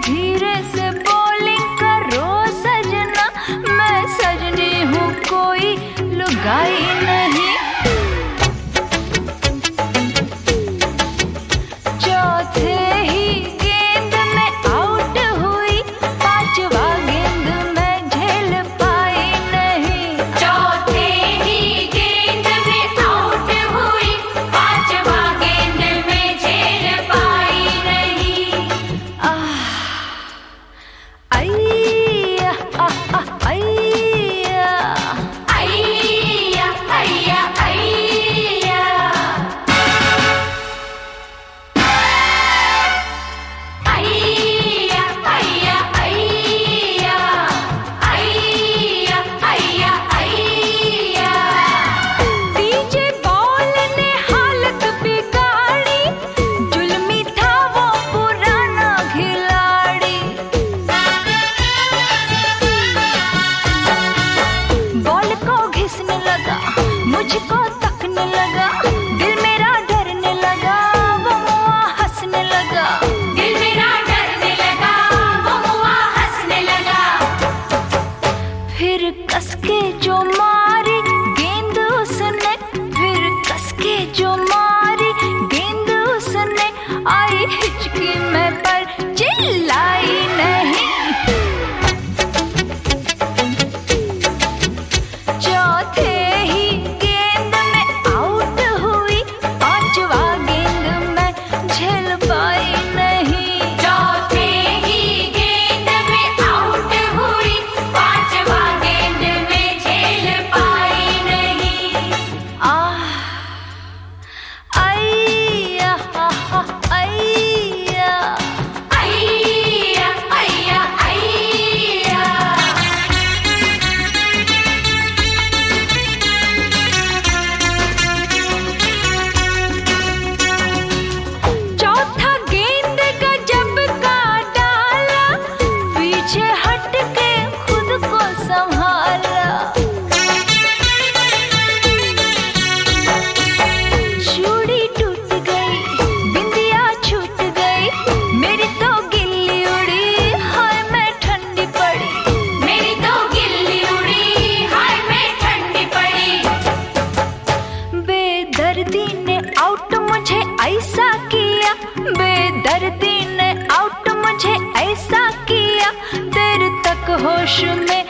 धीरे से बॉलिंग करो सजना, मैं सजनी हूँ कोई लुगाई नहीं। चौथे ही गेंद में आउट हुई, पांचवा गेंद में झेल पाई नहीं। चौथे ही गेंद में आउट हुई, पांचवा गेंद में झेल पाई नहीं। अय्या अय्या अय्या अय्या अय्या अय्या अय्या अय्या अय्या अय्या अय्या। डीजे बॉल ने हालत बिगाड़ी, जुल्मी था वो पुराना खिलाड़ी। बॉल को घिसने लगा, मुझको तकने लगा, दिल मेरा डरने लगा, वो मुआ हंसने लगा। दिल मेरा डरने लगा, वो हुआ हंसने लगा। फिर कसके जो मारी गेंद उसने, फिर कसके जो मारी गेंद उसने, आई हिचकी में पर चिल्लाई नहीं। चौथे ही गेंद में आउट हुई, पांचवा गेंद में झेल पाई नहीं। चौथे ही गेंद में आउट हुई, पांचवा गेंद में झेल पाई नहीं। अय्या अय्या अय्या अय्या अय्या। चौथा गेंद गजब का डाला, पीछे हट के खुद को संभाला। चूड़ी टूट गई, बिंदिया छूट गई, मेरी तो गिल्ली उड़ी, हाय मैं ठंडी पड़ी। मेरी तो गिल्ली उड़ी, हाय मैं ठंडी पड़ी। बेदर्दी ने आउट मुझे ऐसा किया, बेदर्दी ने आउट मुझे ऐसा किया, देर तक होश में